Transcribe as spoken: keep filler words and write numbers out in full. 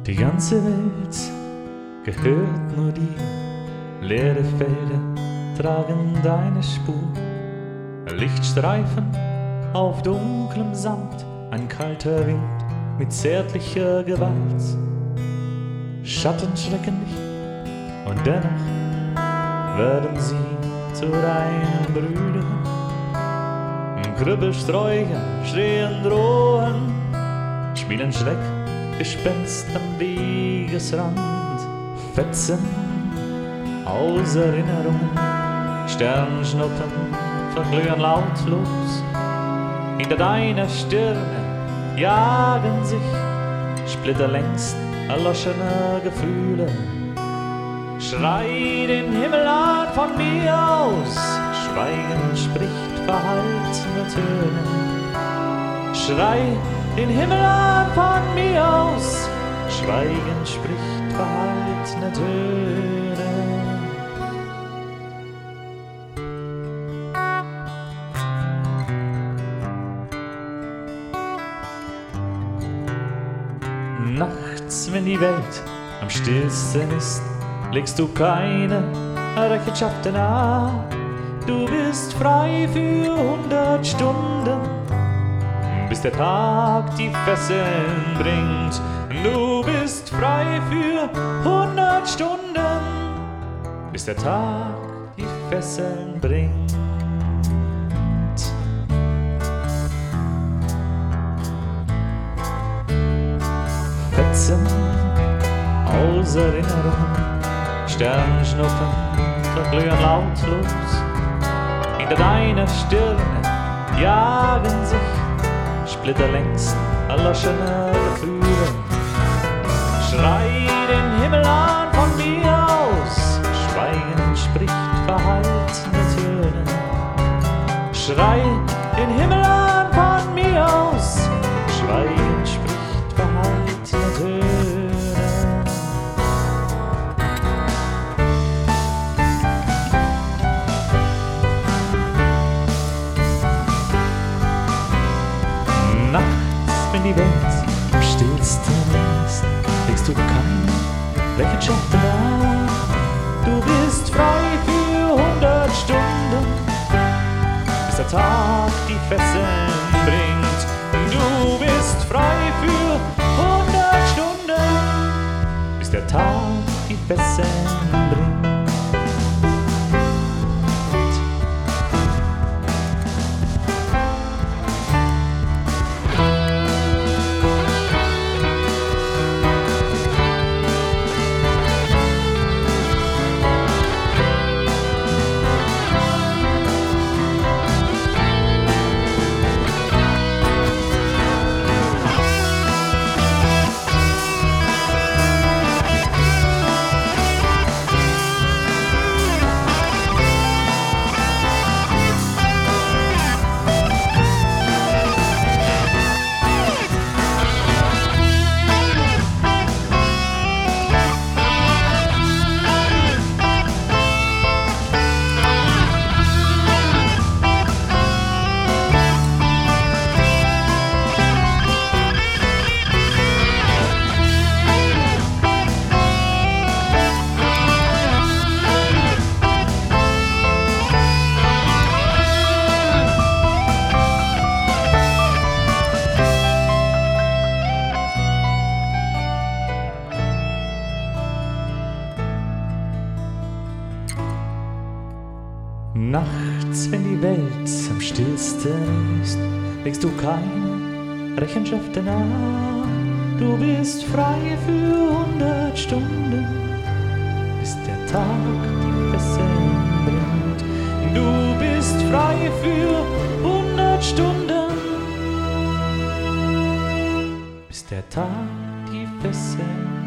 Die ganze Welt gehört nur dir, leere Felder tragen deine Spur. Lichtstreifen auf dunklem Sand, ein kalter Wind mit zärtlicher Gewalt. Schatten schrecken dich und dennoch werden sie zu deinen Brüdern. Krüppelsträucher stehen drohen, spielen Schreck, Gespenst am Wegesrand. Fetzen aus Erinnerungen, Sternschnuppen verglühen lautlos. Hinter deiner Stirne jagen sich Splitter längst erloschener Gefühle. Schrei den Himmel an von mir aus, Schweigen spricht verhaltene Töne. Schrei den Himmel an von mir aus, Schweigen spricht verhaltene Töne. Nachts, wenn die Welt am stillsten ist, legst du keine Rechenschaften ab. Du bist frei für hundert Stunden, bis der Tag die Fesseln bringt. Du bist frei für hundert Stunden, bis der Tag die Fesseln bringt. Fetzen aus Erinnerungen, Sternschnuppen verglühen lautlos. Hinter deiner Stirne jagen sich Splitter längst erloschener Gefühle. Schrei den Himmel an von mir aus, Schweigen spricht verhaltene Töne. Schrei den Himmel an von mir aus, Schweigen spricht verhaltene Töne. Wenn die Welt am stillsten ist, legst du keine Rechenschaften ab. Du bist frei für hundert Stunden, bis der Tag die Fesseln bringt. Du bist frei für hundert Stunden, bis der Tag die Fesseln bringt. Nachts, wenn die Welt am stillsten ist, legst du keine Rechenschaften ab. Du bist frei für hundert Stunden, bis der Tag die Fesseln bringt. Du bist frei für hundert Stunden, bis der Tag die Fesseln